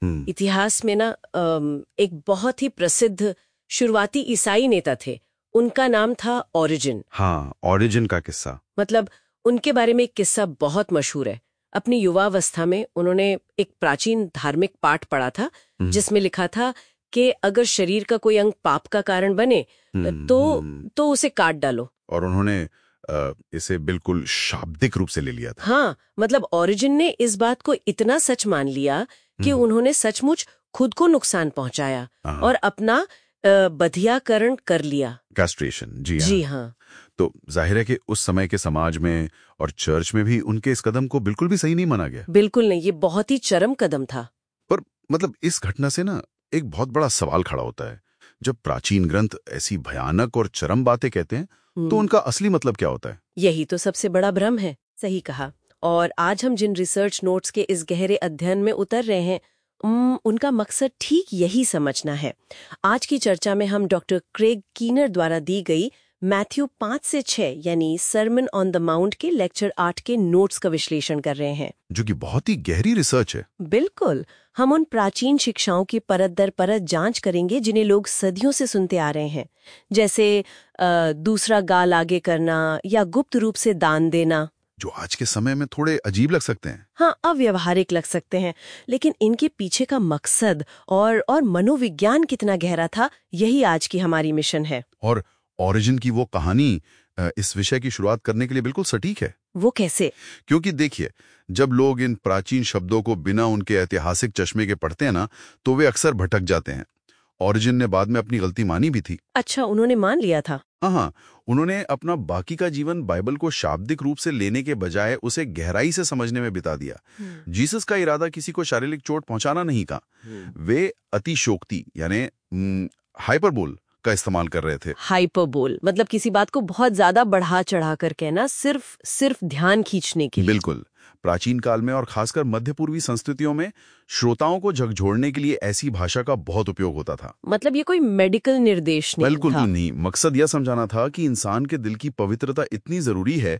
इतिहास में ना एक बहुत ही प्रसिद्ध शुरुआती ईसाई नेता थे, उनका नाम था ओरिजिन। हाँ, ओरिजिन का किस्सा। मतलब उनके बारे में एक किस्सा बहुत मशहूर है। अपनी युवावस्था में उन्होंने एक प्राचीन धार्मिक पाठ पढ़ा था जिसमें लिखा था कि अगर शरीर का कोई अंग पाप का कारण बने तो उसे काट डालो। और उन्होंने इसे बिल्कुल शाब्दिक रूप से ले लिया था। हाँ, मतलब ओरिजिन ने इस बात को इतना सच मान लिया कि उन्होंने सचमुच खुद को नुकसान पहुंचाया और अपना बधियाकरण कर लिया। कैस्ट्रेशन, जी हाँ। तो जाहिर है कि उस समय के समाज में और चर्च में भी उनके इस कदम को बिल्कुल भी सही नहीं माना गया। बिल्कुल नहीं, ये बहुत ही चरम कदम था। पर मतलब इस घटना से ना एक बहुत बड़ा सवाल खड़ा होता है। जब प्राचीन ग्रंथ ऐसी भयानक और चरम बातें कहते हैं तो उनका असली मतलब क्या होता है? यही तो सबसे बड़ा भ्रम है। सही कहा। और आज हम जिन रिसर्च नोट्स के इस गहरे अध्ययन में उतर रहे हैं उनका मकसद ठीक यही समझना है। आज की चर्चा में हम डॉक्टर क्रेग कीनर द्वारा दी गई मैथ्यू 5 से 6 यानी सरमन ऑन द माउंट के लेक्चर 8 के नोट्स का विश्लेषण कर रहे हैं, जो कि बहुत ही गहरी रिसर्च है। बिल्कुल। हम उन प्राचीन शिक्षाओं की परत दर परत जांच करेंगे जिन्हें लोग सदियों से सुनते आ रहे हैं, जैसे दूसरा गाल आगे करना या गुप्त रूप से दान देना, जो आज के समय में थोड़े अजीब लग सकते हैं। हाँ, अव्यवहारिक लग सकते हैं, लेकिन इनके पीछे का मकसद और मनोविज्ञान कितना गहरा था, यही आज की हमारी मिशन है। और ओरिजिन की वो कहानी इस विषय की शुरुआत करने के लिए बिल्कुल सटीक है। वो कैसे? क्योंकि देखिए, जब लोग इन प्राचीन शब्दों को बिना उनके ऐतिहासिक चश्मे के पढ़ते हैं ना, तो वे अक्सर भटक जाते हैं। ओरिजिन ने बाद में अपनी गलती मानी भी थी। अच्छा, उन्होंने मान लिया था? हाँ, उन्होंने अपना बाकी का जीवन बाइबल को शाब्दिक रूप से लेने के बजाय उसे गहराई से समझने में बिता दिया। जीसस का इरादा किसी को शारीरिक चोट पहुंचाना नहीं था। वे अतिशोक्ति यानी हाइपरबोल का इस्तेमाल कर रहे थे। हाइपरबोल मतलब किसी बात को बहुत ज्यादा बढ़ा चढ़ा कर कहना, सिर्फ ध्यान खींचने के लिए। बिल्कुल। प्राचीन काल में और खासकर मध्य पूर्वी संस्कृतियों में श्रोताओं को झकझोरने के लिए ऐसी भाषा का बहुत उपयोग होता था। मतलब ये कोई मेडिकल निर्देश नहीं था? बिल्कुल नहीं। मकसद यह समझाना था कि इंसान के दिल की पवित्रता इतनी जरूरी है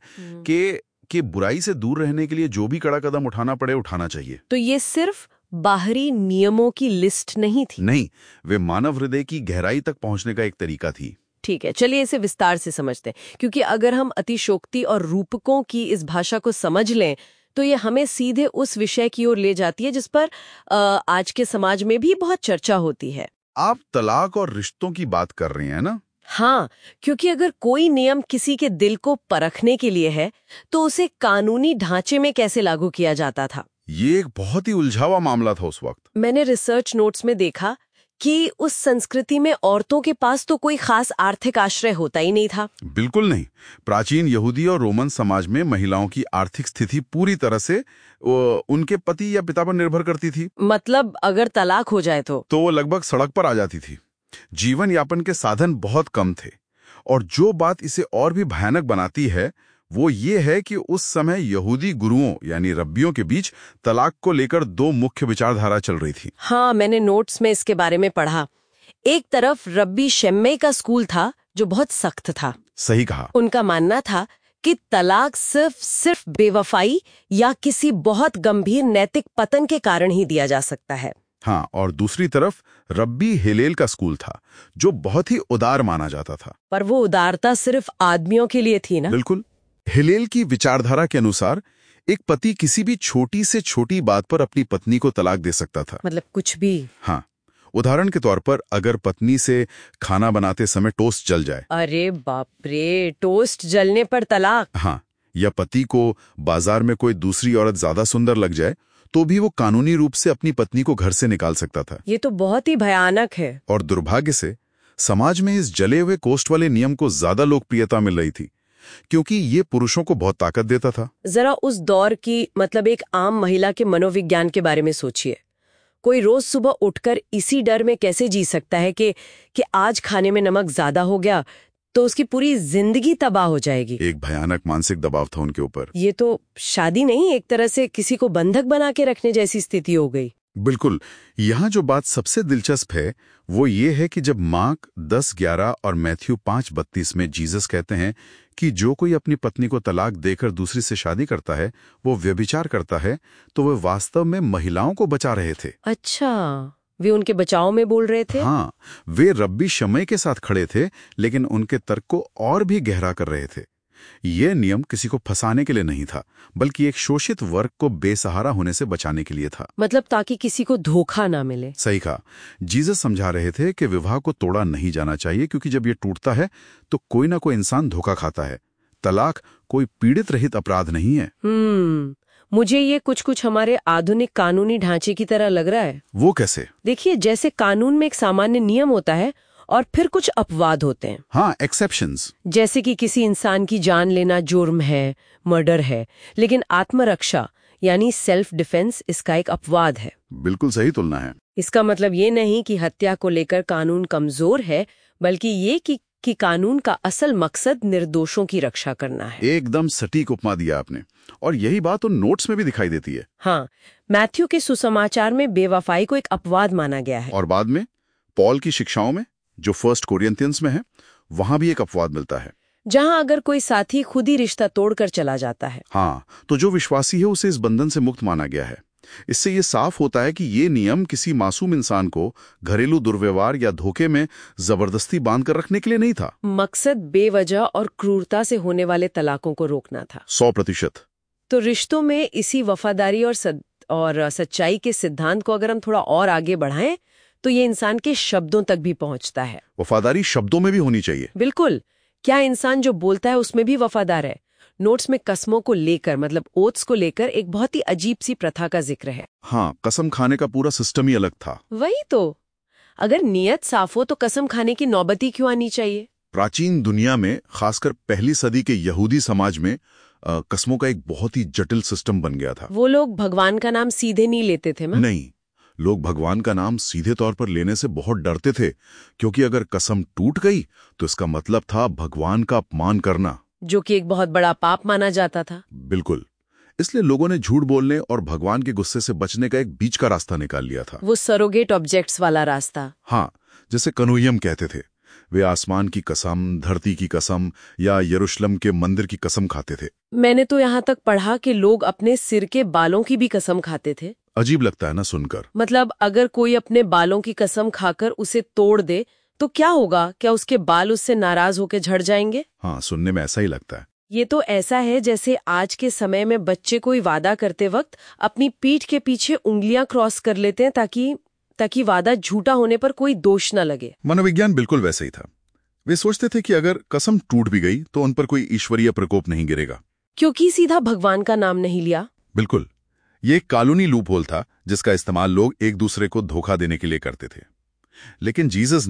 कि बुराई से दूर रहने के लिए जो भी कड़ा कदम उठाना पड़े उठाना चाहिए। तो ये सिर्फ बाहरी नियमों की लिस्ट नहीं थी? नहीं, वे मानव हृदय की गहराई तक पहुंचने का एक तरीका थी। ठीक है, चलिए इसे विस्तार से समझते हैं, क्योंकि अगर हम अतिशोक्ति और रूपकों की इस भाषा को समझ लें तो ये हमें सीधे उस विषय की ओर ले जाती है जिस पर आज के समाज में भी बहुत चर्चा होती है। आप तलाक और रिश्तों की बात कर रही हैं ना? हाँ, क्योंकि अगर कोई नियम किसी के दिल को परखने के लिए है तो उसे कानूनी ढांचे में कैसे लागू किया जाता था? ये एक बहुत ही उलझावा मामला था उस वक्त। मैंने रिसर्च नोट्स में देखा कि उस संस्कृति में औरतों के पास तो कोई खास आर्थिक आश्रय होता ही नहीं था। बिल्कुल नहीं। प्राचीन यहूदी और रोमन समाज में महिलाओं की आर्थिक स्थिति पूरी तरह से उनके पति या पिता पर निर्भर करती थी। मतलब अगर तलाक हो जाए तो वो लगभग सड़क पर आ जाती थी। जीवन यापन के साधन बहुत कम थे। और जो बात इसे और भी भयानक बनाती है वो ये है कि उस समय यहूदी गुरुओं यानी रब्बियों के बीच तलाक को लेकर दो मुख्य विचारधारा चल रही थी। हाँ, मैंने नोट्स में इसके बारे में पढ़ा। एक तरफ रब्बी शम्मे का स्कूल था जो बहुत सख्त था। सही कहा। उनका मानना था कि तलाक सिर्फ बेवफाई या किसी बहुत गंभीर नैतिक पतन के कारण ही दिया जा सकता है। हाँ, और दूसरी तरफ रब्बी हिलेल का स्कूल था जो बहुत ही उदार माना जाता था। पर वो उदारता सिर्फ आदमियों के लिए थी ना? बिल्कुल। हिलेल की विचारधारा के अनुसार एक पति किसी भी छोटी से छोटी बात पर अपनी पत्नी को तलाक दे सकता था। मतलब कुछ भी? हाँ, उदाहरण के तौर पर अगर पत्नी से खाना बनाते समय टोस्ट जल जाए। अरे बाप रे, टोस्ट जलने पर तलाक? हाँ, या पति को बाजार में कोई दूसरी औरत ज्यादा सुंदर लग जाए तो भी वो कानूनी रूप से अपनी पत्नी को घर से निकाल सकता था। ये तो बहुत ही भयानक है। और दुर्भाग्य से समाज में इस जले हुए कोष्ठ वाले नियम को ज्यादा लोकप्रियता मिल रही थी क्योंकि ये पुरुषों को बहुत ताकत देता था। जरा उस दौर की मतलब एक आम महिला के मनोविज्ञान के बारे में सोचिए। कोई रोज सुबह उठकर इसी डर में कैसे जी सकता है कि आज खाने में नमक ज्यादा हो गया तो उसकी पूरी जिंदगी तबाह हो जाएगी। एक भयानक मानसिक दबाव था उनके ऊपर। ये तो शादी नहीं, एक तरह से किसी को बंधक बना के रखने जैसी स्थिति हो गई। बिल्कुल। यहाँ जो बात सबसे दिलचस्प है वो ये है कि जब मार्क 10:11 और मैथ्यू 5:32 में जीसस कहते हैं कि जो कोई अपनी पत्नी को तलाक देकर दूसरी से शादी करता है वो व्यभिचार करता है, तो वे वास्तव में महिलाओं को बचा रहे थे। अच्छा, वे उनके बचाव में बोल रहे थे? हाँ, वे रब्बी शमय के साथ खड़े थे, लेकिन उनके तर्क को और भी गहरा कर रहे थे। यह नियम किसी को फंसाने के लिए नहीं था, बल्कि एक शोषित वर्ग को बेसहारा होने से बचाने के लिए था। मतलब ताकि किसी को धोखा ना मिले। सही कहा। जीसस समझा रहे थे कि विवाह को तोड़ा नहीं जाना चाहिए, क्योंकि जब ये टूटता है तो कोई ना कोई इंसान धोखा खाता है। तलाक कोई पीड़ित रहित अपराध नहीं है। मुझे ये कुछ हमारे आधुनिक कानूनी ढांचे की तरह लग रहा है। वो कैसे? देखिए, जैसे कानून में एक सामान्य नियम होता है और फिर कुछ अपवाद होते हैं। हाँ, एक्सेप्शंस। जैसे कि किसी इंसान की जान लेना जुर्म है, मर्डर है, लेकिन आत्मरक्षा यानी सेल्फ डिफेंस इसका एक अपवाद है। बिल्कुल सही तुलना है। इसका मतलब ये नहीं कि हत्या को लेकर कानून कमजोर है, बल्कि ये कि कानून का असल मकसद निर्दोषों की रक्षा करना है। एकदम सटीक उपमा दिया आपने, और यही बात उन नोट्स में भी दिखाई देती है। हाँ, मैथ्यू के सुसमाचार में बेवफाई को एक अपवाद माना गया है। और बाद में पॉल की शिक्षाओं में, जो फर्स्ट कोरिंथियंस में है, वहां भी एक अपवाद मिलता है, जहां अगर कोई साथी खुद ही रिश्ता तोड़कर चला जाता है। हाँ, तो जो विश्वासी है उसे इस बंधन से मुक्त माना गया है। इससे ये साफ होता है कि ये नियम किसी मासूम इंसान को घरेलू दुर्व्यवहार या धोखे में जबरदस्ती बांध कर रखने के लिए नहीं था। मकसद बेवजह और क्रूरता से होने वाले तलाकों को रोकना था। 100%। तो रिश्तों में इसी वफादारी और सच्चाई के सिद्धांत को अगर हम थोड़ा और आगे बढ़ाएं तो ये इंसान के शब्दों तक भी पहुंचता है। वफादारी शब्दों में भी होनी चाहिए। बिल्कुल। क्या इंसान जो बोलता है उसमें भी वफादार है? नोट्स में कसमों को लेकर, मतलब ओथ्स को लेकर, एक बहुत ही अजीब सी प्रथा का जिक्र है। हाँ, कसम खाने का पूरा सिस्टम ही अलग था। वही तो। अगर नियत साफ हो तो कसम खाने की नौबत ही क्यों आनी चाहिए? प्राचीन दुनिया में, खासकर पहली सदी के यहूदी समाज में, कसमों का एक बहुत ही जटिल सिस्टम बन गया था। वो लोग भगवान का नाम सीधे नहीं लेते थे? नहीं, लोग भगवान का नाम सीधे तौर पर लेने से बहुत डरते थे, क्योंकि अगर कसम टूट गई तो इसका मतलब था भगवान का अपमान करना, जो कि एक बहुत बड़ा पाप माना जाता था। बिल्कुल। इसलिए लोगों ने झूठ बोलने और भगवान के गुस्से से बचने का एक बीच का रास्ता निकाल लिया था। वो सरोगेट ऑब्जेक्ट्स वाला रास्ता। हाँ, जैसे कनुयम कहते थे। वे आसमान की कसम, धरती की कसम या यरूशलेम के मंदिर की कसम खाते थे। मैंने तो यहाँ तक पढ़ा कि लोग अपने सिर के बालों की भी कसम खाते थे। अजीब लगता है ना सुनकर। मतलब अगर कोई अपने बालों की कसम खाकर उसे तोड़ दे तो क्या होगा? क्या उसके बाल उससे नाराज होकर झड़ जाएंगे? हाँ, सुनने में ऐसा ही लगता है। ये तो ऐसा है जैसे आज के समय में बच्चे कोई वादा करते वक्त अपनी पीठ के पीछे उंगलियां क्रॉस कर लेते हैं ताकि वादा झूठा होने पर कोई दोष न लगे। मनोविज्ञान बिल्कुल वैसे ही था। वे सोचते थे कि अगर कसम टूट भी गई तो उन पर कोई ईश्वरीय प्रकोप नहीं गिरेगा, क्योंकि सीधा भगवान का नाम नहीं लिया। बिल्कुल। ये एक कानूनी लूप होल था जिसका इस्तेमाल लोग एक दूसरे को धोखा देने के लिए करते थे। लेकिन जीसस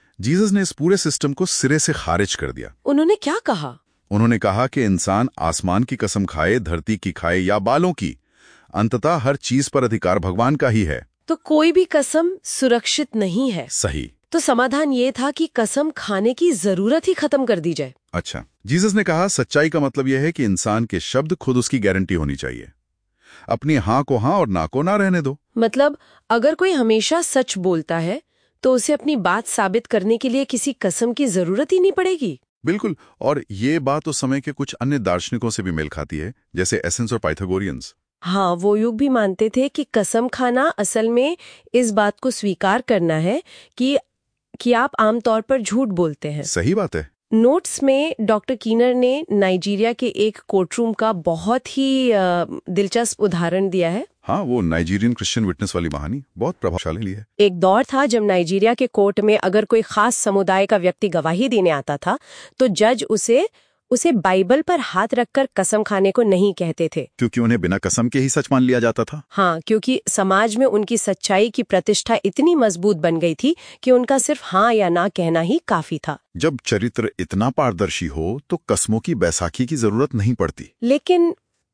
ने इस पूरे सिस्टम को सिरे से खारिज कर दिया। उन्होंने क्या कहा? उन्होंने कहा कि इंसान आसमान की कसम खाए, धरती की खाए या बालों की, अंततः हर चीज पर अधिकार भगवान का ही है। तो कोई भी कसम सुरक्षित नहीं है। सही। तो समाधान ये था कि कसम खाने की जरूरत ही खत्म कर दी जाए। अच्छा, जीसस ने कहा सच्चाई का मतलब यह है कि इंसान के शब्द खुद उसकी गारंटी होनी चाहिए। अपनी हाँ को हाँ और ना को ना रहने दो। मतलब अगर कोई हमेशा सच बोलता है तो उसे अपनी बात साबित करने के लिए किसी कसम की जरूरत ही नहीं पड़ेगी। बिल्कुल। और ये बात उस समय के कुछ अन्य दार्शनिकों से भी मेल खाती है, जैसे एसेंस और पाइथागोरियंस। हाँ, वो युग भी मानते थे कि कसम खाना असल में इस बात को स्वीकार करना है कि आप आमतौर पर झूठ बोलते हैं। सही बात है। नोट्स में डॉक्टर कीनर ने नाइजीरिया के एक कोर्टरूम का बहुत ही दिलचस्प उदाहरण दिया है। हाँ, वो नाइजीरियन क्रिश्चियन विटनेस वाली कहानी बहुत प्रभावशाली है। एक दौर था जब नाइजीरिया के कोर्ट में अगर कोई खास समुदाय का व्यक्ति गवाही देने आता था तो जज उसे बाइबल पर हाथ रखकर कसम खाने को नहीं कहते थे, क्योंकि उन्हें बिना कसम के ही सच मान लिया जाता था। हाँ, क्योंकि समाज में उनकी सच्चाई की प्रतिष्ठा इतनी मजबूत बन गई थी कि उनका सिर्फ हाँ या ना कहना ही काफी था। जब चरित्र इतना पारदर्शी हो तो कसमों की बैसाखी की जरूरत नहीं पड़ती। लेकिन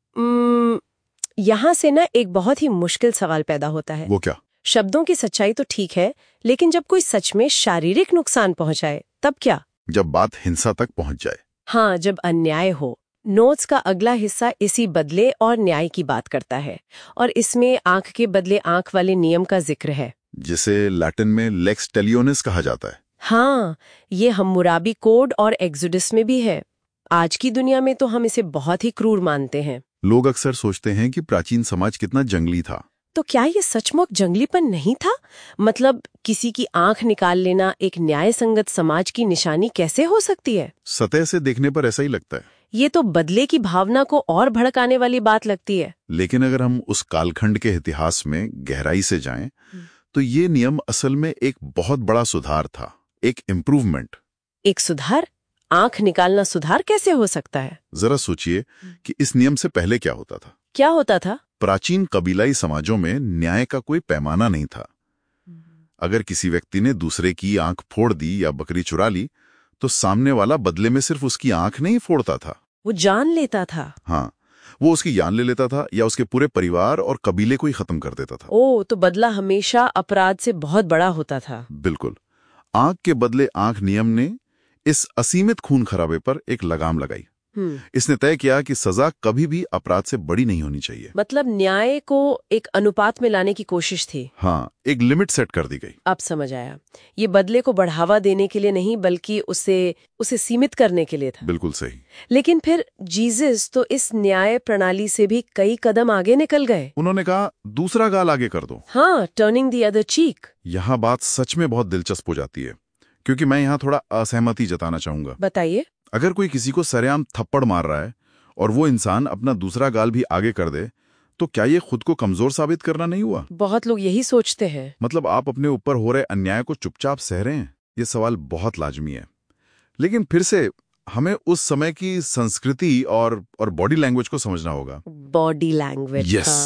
यहाँ से ना एक बहुत ही मुश्किल सवाल पैदा होता है। वो क्या? शब्दों की सच्चाई तो ठीक है, लेकिन जब कोई सच में शारीरिक नुकसान पहुंचाए तब क्या? जब बात हिंसा तक पहुंच जाए। हाँ, जब अन्याय हो। नोट्स का अगला हिस्सा इसी बदले और न्याय की बात करता है, और इसमें आंख के बदले आंख वाले नियम का जिक्र है, जिसे लैटिन में लेक्स टेलियोनिस कहा जाता है। हाँ, ये हम्मुराबी कोड और एक्सोडस में भी है। आज की दुनिया में तो हम इसे बहुत ही क्रूर मानते हैं। लोग अक्सर सोचते हैं कि प्राचीन समाज कितना जंगली था। तो क्या ये सचमुच जंगलीपन नहीं था? मतलब किसी की आंख निकाल लेना एक न्याय संगत समाज की निशानी कैसे हो सकती है? सतह से देखने पर ऐसा ही लगता है। ये तो बदले की भावना को और भड़काने वाली बात लगती है। लेकिन अगर हम उस कालखंड के इतिहास में गहराई से जाएं, तो ये नियम असल में एक बहुत बड़ा सुधार था, एक इम्प्रूवमेंट। एक सुधार? आंख निकालना सुधार कैसे हो सकता है? जरा सोचिए कि इस नियम से पहले क्या होता था। क्या होता था? प्राचीन कबीलाई समाजों में न्याय का कोई पैमाना नहीं था। अगर किसी व्यक्ति ने दूसरे की आंख फोड़ दी या बकरी चुरा ली, तो सामने वाला बदले में सिर्फ उसकी आंख नहीं फोड़ता था, वो जान लेता था। हाँ, वो उसकी जान ले लेता था या उसके पूरे परिवार और कबीले को ही खत्म कर देता था। ओ, तो बदला हमेशा अपराध से बहुत बड़ा होता था। बिल्कुल। आंख के बदले आंख नियम ने इस असीमित खून खराबे पर एक लगाम लगाई। इसने तय किया कि सजा कभी भी अपराध से बड़ी नहीं होनी चाहिए। मतलब न्याय को एक अनुपात में लाने की कोशिश थी। हाँ, एक लिमिट सेट कर दी गई। अब समझ आया। ये बदले को बढ़ावा देने के लिए नहीं, बल्कि उसे सीमित करने के लिए था। बिल्कुल सही। लेकिन फिर जीसस तो इस न्याय प्रणाली से भी कई कदम आगे निकल गए। उन्होंने कहा, दूसरा गाल आगे कर दो। हाँ, टर्निंग द अदर चीक। यहाँ बात सच में बहुत दिलचस्प हो जाती है, क्योंकि मैं यहाँ थोड़ा असहमति जताना चाहूंगा। बताइए। अगर कोई किसी को सरेआम थप्पड़ मार रहा है और वो इंसान अपना दूसरा गाल भी आगे कर दे, तो क्या ये खुद को कमजोर साबित करना नहीं हुआ? बहुत लोग यही सोचते हैं। मतलब आप अपने ऊपर हो रहे अन्याय को चुपचाप सह रहे हैं? ये सवाल बहुत लाजमी है। लेकिन फिर से हमें उस समय की संस्कृति और बॉडी लैंग्वेज को समझना होगा। Body language. यस।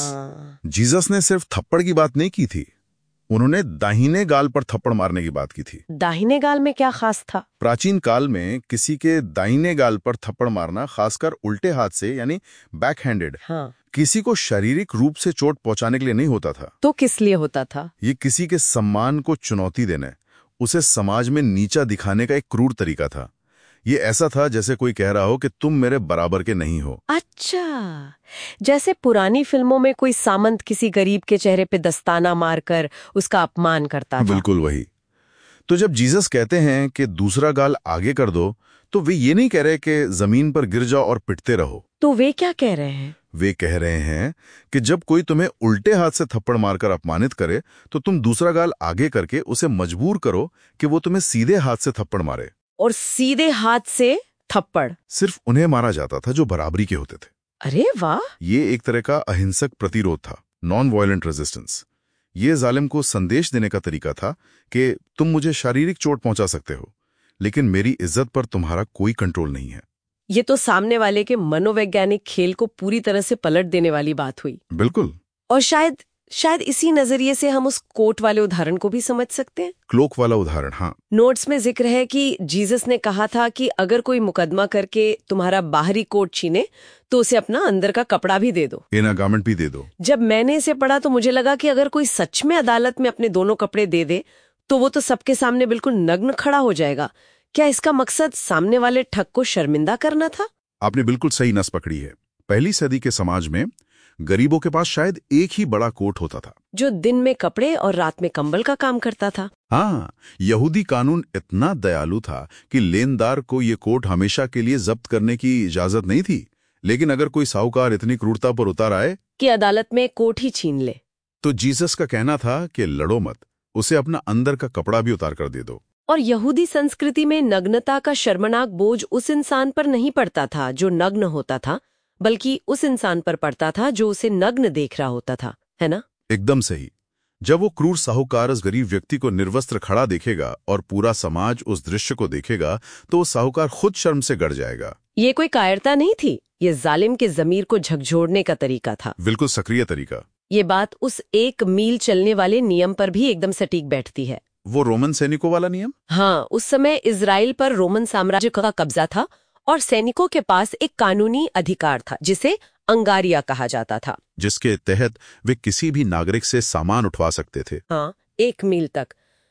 जीसस ने सिर्फ थप्पड़ की बात नहीं की थी, उन्होंने दाहिने गाल पर थप्पड़ मारने की बात की थी। दाहिने गाल में क्या खास था? प्राचीन काल में किसी के दाहिने गाल पर थप्पड़ मारना, खासकर उल्टे हाथ से यानी बैक हैंडेड, हाँ, किसी को शारीरिक रूप से चोट पहुंचाने के लिए नहीं होता था। तो किस लिए होता था? ये किसी के सम्मान को चुनौती देने, उसे समाज में नीचा दिखाने का एक क्रूर तरीका था। ये ऐसा था जैसे कोई कह रहा हो कि तुम मेरे बराबर के नहीं हो। अच्छा, जैसे पुरानी फिल्मों में कोई सामंत किसी गरीब के चेहरे पे दस्ताना मारकर उसका अपमान करता था। बिल्कुल वही। तो जब जीसस कहते हैं कि दूसरा गाल आगे कर दो, तो वे ये नहीं कह रहे कि जमीन पर गिर जाओ और पिटते रहो। तो वे क्या कह रहे हैं? वे कह रहे हैं कि जब कोई तुम्हें उल्टे हाथ से थप्पड़ मारकर अपमानित करे, तो तुम दूसरा गाल आगे करके उसे मजबूर करो कि वो तुम्हें सीधे हाथ से थप्पड़ मारे। और सीधे हाथ से थप्पड़ सिर्फ उन्हें मारा जाता था जो बराबरी के होते थे। अरे वाह! ये एक तरह का अहिंसक प्रतिरोध था, नॉन वायलेंट रेजिस्टेंस। ये जालिम को संदेश देने का तरीका था कि तुम मुझे शारीरिक चोट पहुंचा सकते हो, लेकिन मेरी इज्जत पर तुम्हारा कोई कंट्रोल नहीं है। ये तो सामने वाले के मनोवैज्ञानिक खेल को पूरी तरह से पलट देने वाली बात हुई। बिल्कुल। और शायद इसी नजरिए से हम उस कोट वाले उदाहरण को भी समझ सकते हैं। क्लोक वाला उदाहरण, हाँ। नोट्स में जिक्र है कि जीसस ने कहा था कि अगर कोई मुकदमा करके तुम्हारा बाहरी कोट छीने, तो उसे अपना अंदर का कपड़ा भी दे दो, इनर गारमेंट भी दे दो। जब मैंने इसे पढ़ा तो मुझे लगा कि अगर कोई सच में अदालत में अपने दोनों कपड़े दे दे, तो वो तो सबके सामने बिल्कुल नग्न खड़ा हो जाएगा। क्या इसका मकसद सामने वाले ठग को शर्मिंदा करना था? आपने बिल्कुल सही नस पकड़ी है। पहली सदी के समाज में गरीबों के पास शायद एक ही बड़ा कोट होता था, जो दिन में कपड़े और रात में कंबल का काम करता था। हाँ, यहूदी कानून इतना दयालु था कि लेनदार को ये कोट हमेशा के लिए जब्त करने की इजाजत नहीं थी। लेकिन अगर कोई साहूकार इतनी क्रूरता पर उतर आए कि अदालत में कोट ही छीन ले, तो जीसस का कहना था कि लड़ो मत, उसे अपना अंदर का कपड़ा भी उतार कर दे दो। और यहूदी संस्कृति में नग्नता का शर्मनाक बोझ उस इंसान पर नहीं पड़ता था जो नग्न होता था, बल्कि उस इंसान पर पड़ता था जो उसे नग्न देख रहा होता था, है ना? एकदम सही। जब वो क्रूर साहूकार उस गरीब व्यक्ति को निर्वस्त्र खड़ा देखेगा और पूरा समाज उस दृश्य को देखेगा, तो वो साहूकार खुद शर्म से गड़ जाएगा। ये कोई कायरता नहीं थी, ये जालिम के जमीर को झकझोरने का तरीका था। बिल्कुल सक्रिय तरीका। ये बात उस 1 मील चलने वाले नियम पर भी एकदम सटीक बैठती है। वो रोमन सैनिकों वाला नियम? हाँ, उस समय इजराइल पर रोमन साम्राज्य का कब्जा था और सैनिकों के पास एक कानूनी अधिकार था जिसे अंगारिया कहा जाता था, जिसके तहत वे किसी भी नागरिक से सामान उठवा सकते थे। हाँ, 1 मील तक।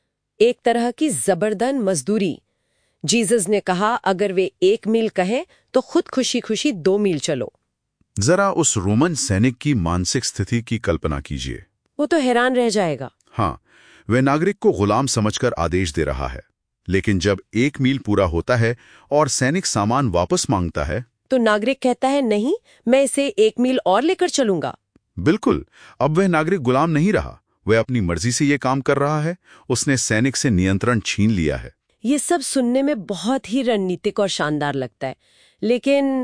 एक तरह की जबरदस्त मजदूरी। जीसस ने कहा अगर वे 1 मील कहें तो खुद खुशी खुशी 2 मील चलो। जरा उस रोमन सैनिक की मानसिक स्थिति की कल्पना कीजिए। वो तो हैरान रह जाएगा। हाँ, वे नागरिक को गुलाम समझकर आदेश दे रहा है, लेकिन जब 1 मील पूरा होता है और सैनिक सामान वापस मांगता है, तो नागरिक कहता है नहीं, मैं इसे 1 मील और लेकर चलूंगा। बिल्कुल, अब वह नागरिक गुलाम नहीं रहा, वह अपनी मर्जी से ये काम कर रहा है। उसने सैनिक से नियंत्रण छीन लिया है। ये सब सुनने में बहुत ही रणनीतिक और शानदार लगता है, लेकिन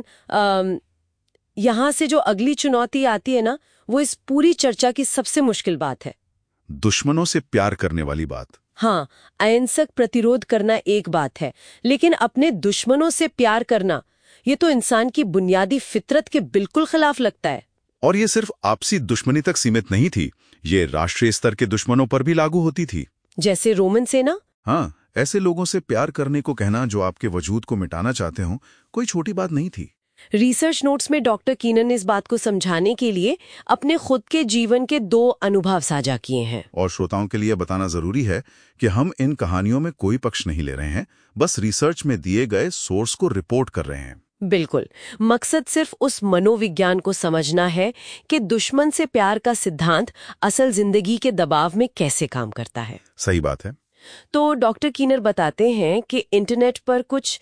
यहाँ से जो अगली चुनौती आती है ना, वो इस पूरी चर्चा की सबसे मुश्किल बात है। दुश्मनों से प्यार करने वाली बात। हाँ, अहिंसक प्रतिरोध करना एक बात है, लेकिन अपने दुश्मनों से प्यार करना, ये तो इंसान की बुनियादी फितरत के बिल्कुल खिलाफ लगता है। और ये सिर्फ आपसी दुश्मनी तक सीमित नहीं थी, ये राष्ट्रीय स्तर के दुश्मनों पर भी लागू होती थी। जैसे रोमन सेना। हाँ, ऐसे लोगों से प्यार करने को कहना जो आपके वजूद को मिटाना चाहते हो, कोई छोटी बात नहीं थी। रिसर्च नोट्स में डॉक्टर कीनन ने इस बात को समझाने के लिए अपने खुद के जीवन के 2 अनुभव साझा किए हैं। और श्रोताओं के लिए बताना जरूरी है कि हम इन कहानियों में कोई पक्ष नहीं ले रहे हैं, बस रिसर्च में दिए गए सोर्स को रिपोर्ट कर रहे हैं। बिल्कुल, मकसद सिर्फ उस मनोविज्ञान को समझना है कि दुश्मन से प्यार का सिद्धांत असल जिंदगी के दबाव में कैसे काम करता है। सही बात है। तो डॉक्टर कीनर बताते हैं कि इंटरनेट पर कुछ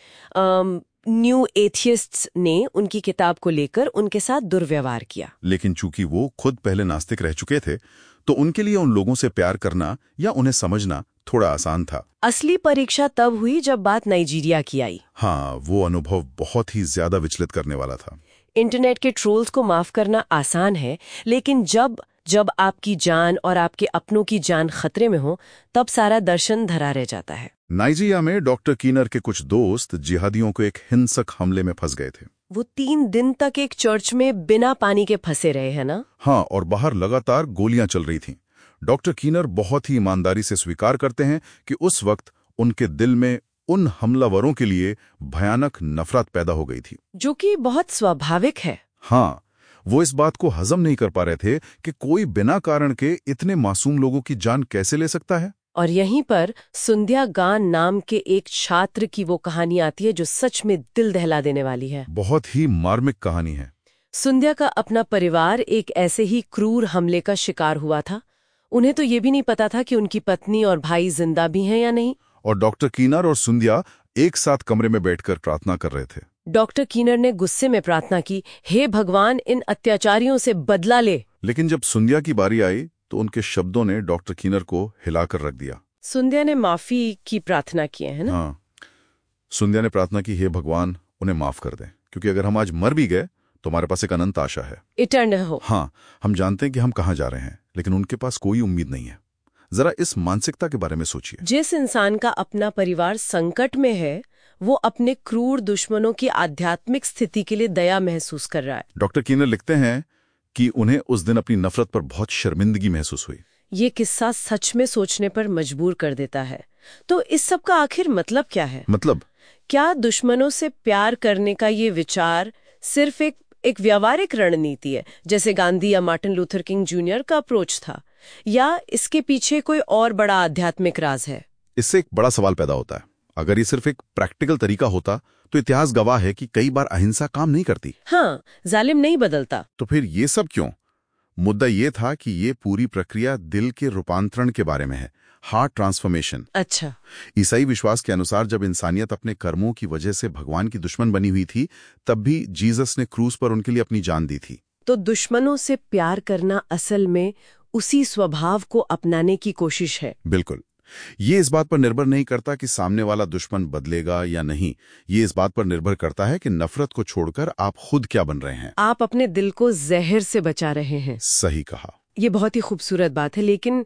न्यू एथियस्ट्स ने उनकी किताब को लेकर उनके साथ दुर्व्यवहार किया। लेकिन चूंकि वो खुद पहले नास्तिक रह चुके थे, तो उनके लिए उन लोगों से प्यार करना या उन्हें समझना थोड़ा आसान था। असली परीक्षा तब हुई जब बात नाइजीरिया की आई। हाँ, वो अनुभव बहुत ही ज्यादा विचलित करने वाला था। इंटरनेट के ट्रोल्स को माफ करना आसान है, लेकिन जब आपकी जान और आपके अपनों की जान खतरे में हो, तब सारा दर्शन धरा रह जाता है। नाइजीरिया में डॉक्टर कीनर के कुछ दोस्त जिहादियों को एक हिंसक हमले में फंस गए थे। वो 3 दिन तक एक चर्च में बिना पानी के फंसे रहे हैं ना। हाँ, और बाहर लगातार गोलियां चल रही थीं। डॉक्टर कीनर बहुत ही ईमानदारी से स्वीकार करते हैं कि उस वक्त उनके दिल में उन हमलावरों के लिए भयानक नफरत पैदा हो गई थी, जो कि बहुत स्वाभाविक है। हाँ, वो इस बात को हजम नहीं कर पा रहे थे कि कोई बिना कारण के इतने मासूम लोगों की जान कैसे ले सकता है। और यहीं पर सुंध्या गान नाम के एक छात्र की वो कहानी आती है जो सच में दिल दहला देने वाली है। बहुत ही मार्मिक कहानी है। सुंध्या का अपना परिवार एक ऐसे ही क्रूर हमले का शिकार हुआ था। उन्हें तो ये भी नहीं पता था कि उनकी पत्नी और भाई जिंदा भी हैं या नहीं। और डॉक्टर कीनर और सुंध्या एक साथ कमरे में बैठकर प्रार्थना कर रहे थे। डॉक्टर कीनर ने गुस्से में प्रार्थना की, हे भगवान, इन अत्याचारियों से बदला ले। लेकिन जब सुंध्या की बारी आई तो उनके शब्दों ने डॉक्टर कीनर को हिलाकर रख दिया। सुंध्या ने माफी की प्रार्थना की है ना? हाँ, सुंध्या ने प्रार्थना की, हे भगवान, उन्हें माफ कर दें, क्योंकि अगर हम आज मर भी गए तो हमारे पास एक अनंत आशा है। इटर्नल हो। हाँ, हम जानते हैं कि हम कहाँ जा रहे हैं, लेकिन उनके पास कोई उम्मीद नहीं है। जरा इस मानसिकता के बारे में सोचिए। जिस इंसान का अपना परिवार संकट में है, वो अपने क्रूर दुश्मनों की आध्यात्मिक स्थिति के लिए दया महसूस कर रहा है। डॉक्टर कीनर लिखते हैं कि उन्हें उस दिन अपनी नफरत पर बहुत शर्मिंदगी महसूस हुई। ये किस्सा सच में सोचने पर मजबूर कर देता है। तो इस सब का आखिर मतलब क्या है? मतलब क्या दुश्मनों से प्यार करने का ये विचार सिर्फ एक व्यावहारिक रणनीति है, जैसे गांधी या मार्टिन लूथर किंग जूनियर का अप्रोच था, या इसके पीछे कोई और बड़ा आध्यात्मिक राज है? इससे एक बड़ा सवाल पैदा होता है। अगर ये सिर्फ एक प्रैक्टिकल तरीका होता तो इतिहास गवाह है कि कई बार अहिंसा काम नहीं करती। हाँ, जालिम नहीं बदलता। तो फिर ये सब क्यों? मुद्दा ये था कि ये पूरी प्रक्रिया दिल के रूपांतरण के बारे में है, हार्ट ट्रांसफॉर्मेशन। अच्छा। ईसाई विश्वास के अनुसार जब इंसानियत अपने कर्मों की वजह से भगवान की दुश्मन बनी हुई थी, तब भी जीसस ने क्रूस पर उनके लिए अपनी जान दी थी। तो दुश्मनों से प्यार करना असल में उसी स्वभाव को अपनाने की कोशिश है। बिल्कुल। ये इस बात पर निर्भर नहीं करता कि सामने वाला दुश्मन बदलेगा या नहीं। ये इस बात पर निर्भर करता है कि नफरत को छोड़कर आप खुद क्या बन रहे हैं। आप अपने दिल को जहर से बचा रहे हैं। सही कहा। ये बहुत ही खूबसूरत बात है, लेकिन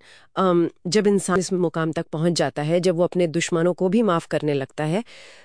जब इंसान इस मुकाम तक पहुंच जाता है, जब वो अपने दुश्मनों को भी माफ करने लगता है,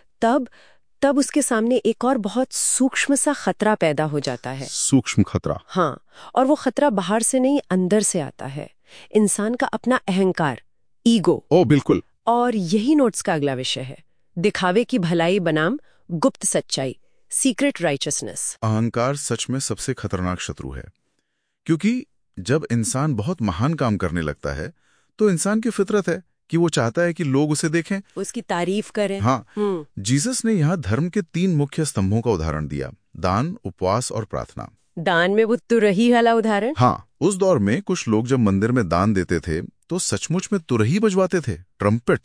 तब उसके सामने एक और बहुत सूक्ष्म सा खतरा पैदा हो जाता है। सूक्ष्म खतरा? हाँ, और वो खतरा बाहर से नहीं, अंदर से आता है। इंसान का अपना अहंकार, ईगो। ओ बिल्कुल। और यही नोट्स का अगला विषय है, दिखावे की भलाई बनाम गुप्त सच्चाई, सीक्रेट राइचसनेस। अहंकार सच में सबसे खतरनाक शत्रु है, क्योंकि जब इंसान बहुत महान काम करने लगता है तो इंसान की फितरत है कि वो चाहता है कि लोग उसे देखें, उसकी तारीफ करें। हाँ, जीसस ने यहाँ धर्म के 3 मुख्य स्तंभों का उदाहरण दिया, दान, उपवास और प्रार्थना। दान में वो तुरही वाला उदाहरण। हाँ, उस दौर में कुछ लोग जब मंदिर में दान देते थे तो सचमुच में तुरही बजवाते थे, ट्रम्पेट्स,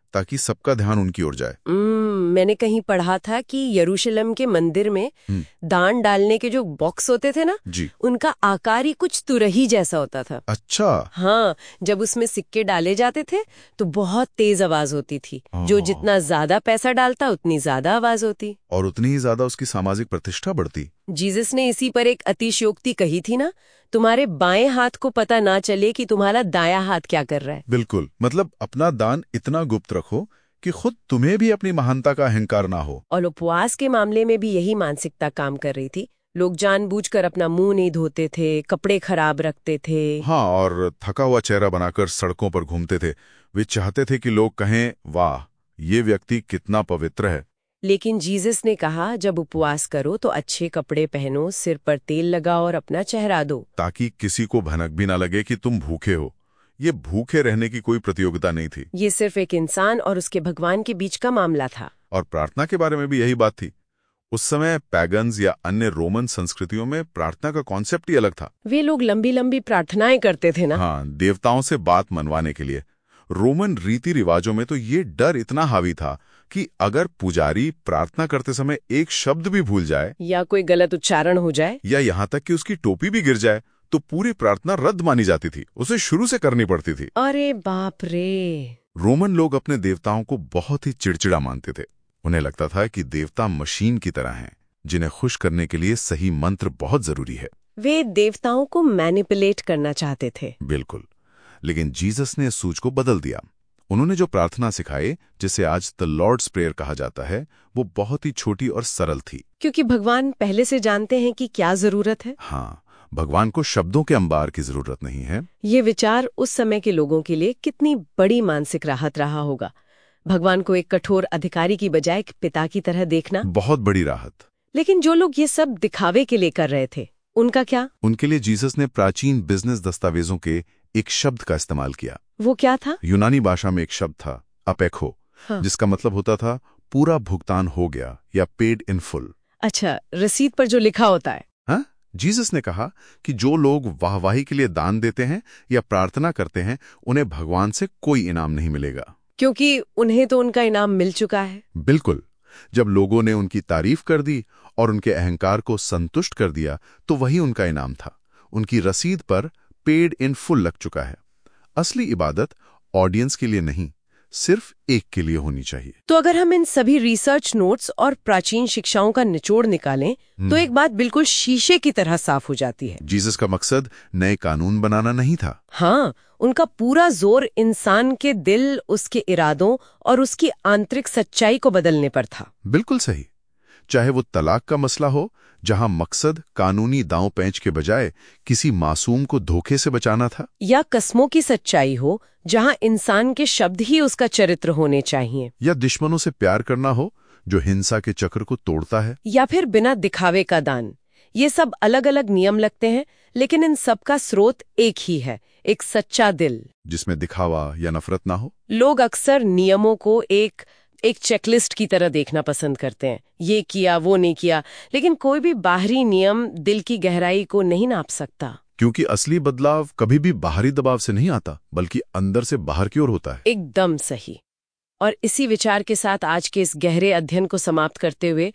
ताकि सबका ध्यान उनकी ओर जाए। मैंने कहीं पढ़ा था कि यरूशलेम के मंदिर में दान डालने के जो बॉक्स होते थे ना जी। उनका आकार ही कुछ तुरही जैसा होता था। अच्छा। हाँ, जब उसमें सिक्के डाले जाते थे तो बहुत तेज आवाज होती थी। जो जितना ज्यादा पैसा डालता उतनी ज्यादा आवाज होती और उतनी ही ज्यादा उसकी सामाजिक प्रतिष्ठा बढ़ती। जीसस ने इसी पर एक अतिशयोक्ति कही थी ना, तुम्हारे बाएं हाथ को पता ना चले कि तुम्हारा दायां हाथ क्या कर रहा है। बिल्कुल, मतलब अपना दान इतना गुप्त रखो कि खुद तुम्हें भी अपनी महानता का अहंकार ना हो। और उपवास के मामले में भी यही मानसिकता काम कर रही थी। लोग जानबूझकर अपना मुंह नहीं धोते थे, कपड़े खराब रखते थे। हाँ, और थका हुआ चेहरा बनाकर सड़कों पर घूमते थे। वे चाहते थे कि लोग कहें, वाह, ये व्यक्ति कितना पवित्र है। लेकिन जीसस ने कहा, जब उपवास करो तो अच्छे कपड़े पहनो, सिर पर तेल लगाओ और अपना चेहरा दो, ताकि किसी को भनक भी ना लगे कि तुम भूखे हो। ये भूखे रहने की कोई प्रतियोगिता नहीं थी। ये सिर्फ एक इंसान और उसके भगवान के बीच का मामला था। और प्रार्थना के बारे में भी यही बात थी। उस समय पैगन्स या अन्य रोमन संस्कृतियों में प्रार्थना का कॉन्सेप्ट ही अलग था। वे लोग लंबी लंबी प्रार्थनाएं करते थे ना। हाँ, देवताओं से बात मनवाने के लिए। रोमन रीति रिवाजों में तो ये डर इतना हावी था कि अगर पुजारी प्रार्थना करते समय एक शब्द भी भूल जाए या कोई गलत उच्चारण हो जाए या यहाँ तक कि उसकी टोपी भी गिर जाए तो पूरी प्रार्थना रद्द मानी जाती थी। उसे शुरू से करनी पड़ती थी। अरे बाप रे। रोमन लोग अपने देवताओं को बहुत ही चिड़चिड़ा मानते थे। उन्हें लगता था कि देवता मशीन की तरह हैं, जिन्हें खुश करने के लिए सही मंत्र बहुत जरूरी है। वे देवताओं को मैनिपुलेट करना चाहते थे। बिल्कुल, लेकिन जीसस ने इस सूझ को बदल दिया। उन्होंने जो प्रार्थना सिखाई, जिसे आज द लॉर्ड्स प्रेयर कहा जाता है, वो बहुत ही छोटी और सरल थी। क्योंकि भगवान पहले से जानते हैं कि क्या जरूरत है। हाँ, भगवान को शब्दों के अंबार की जरूरत नहीं है। ये विचार उस समय के लोगों के लिए कितनी बड़ी मानसिक राहत रहा होगा। भगवान को एक कठोर अधिकारी की बजाय एक पिता की तरह देखना, बहुत बड़ी राहत। लेकिन जो लोग ये सब दिखावे के लिए कर रहे थे, उनका क्या? उनके लिए जीसस ने प्राचीन बिजनेस दस्तावेजों के एक शब्द का इस्तेमाल किया। वो क्या था? यूनानी भाषा में एक शब्द था, अपेखो, जिसका मतलब होता था पूरा भुगतान हो गया या पेड इन फुल। अच्छा, रसीद पर जो लिखा होता है। हाँ, जीसस ने कहा कि जो लोग वाहवाही के लिए दान देते हैं या प्रार्थना करते हैं, उन्हें भगवान से कोई इनाम नहीं मिलेगा, क्योंकि उन्हें तो उनका इनाम मिल चुका है। बिल्कुल। जब लोगों ने उनकी तारीफ कर दी और उनके अहंकार को संतुष्ट कर दिया, तो वही उनका इनाम था। उनकी रसीद पर पेड इन फुल लग चुका है। असली इबादत ऑडियंस के लिए नहीं, सिर्फ एक के लिए होनी चाहिए। तो अगर हम इन सभी रिसर्च नोट्स और प्राचीन शिक्षाओं का निचोड़ निकालें, तो एक बात बिल्कुल शीशे की तरह साफ हो जाती है। जीसस का मकसद नए कानून बनाना नहीं था। हाँ, उनका पूरा जोर इंसान के दिल, उसके इरादों और उसकी आंतरिक सच्चाई को बदलने पर था। बिल्कुल सही। चाहे वो तलाक का मसला हो, जहां मकसद कानूनी दांव पेंच के बजाय किसी मासूम को धोखे से बचाना था, या कस्मों की सच्चाई हो, जहां इंसान के शब्द ही उसका चरित्र होने चाहिए, या दुश्मनों से प्यार करना हो, जो हिंसा के चक्र को तोड़ता है, या फिर बिना दिखावे का दान। ये सब अलग अलग नियम लगते हैं, लेकिन इन सब का स्रोत एक ही है, एक सच्चा दिल, जिसमें दिखावा या नफरत ना हो। लोग अक्सर नियमों को एक चेकलिस्ट की तरह देखना पसंद करते हैं, ये किया वो नहीं किया, लेकिन कोई भी बाहरी नियम दिल की गहराई को नहीं नाप सकता। क्योंकि असली बदलाव कभी भी बाहरी दबाव से नहीं आता, बल्कि अंदर से बाहर की ओर होता है। एकदम सही। और इसी विचार के साथ आज के इस गहरे अध्ययन को समाप्त करते हुए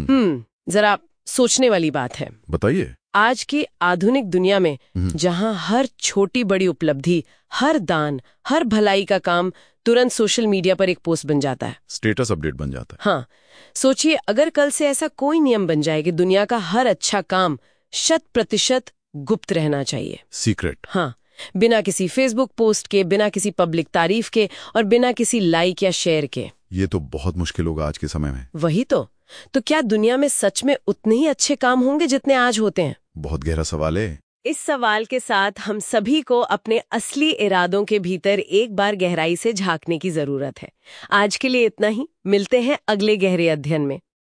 जरा सोचने वाली बात है। बताइए। आज की आधुनिक दुनिया में जहां हर छोटी बड़ी उपलब्धि, हर दान, हर भलाई का काम तुरंत सोशल मीडिया पर एक पोस्ट बन जाता है, स्टेटस अपडेट बन जाता है। हाँ, सोचिए अगर कल से ऐसा कोई नियम बन जाए कि दुनिया का हर अच्छा काम 100% गुप्त रहना चाहिए, सीक्रेट। हाँ, बिना किसी फेसबुक पोस्ट के, बिना किसी पब्लिक तारीफ के और बिना किसी लाइक या शेयर के। ये तो बहुत मुश्किल होगा आज के समय में। वही तो क्या दुनिया में सच में उतने ही अच्छे काम होंगे जितने आज होते हैं? बहुत गहरा सवाल है। इस सवाल के साथ हम सभी को अपने असली इरादों के भीतर एक बार गहराई से झांकने की जरूरत है। आज के लिए इतना ही। मिलते हैं अगले गहरे अध्ययन में।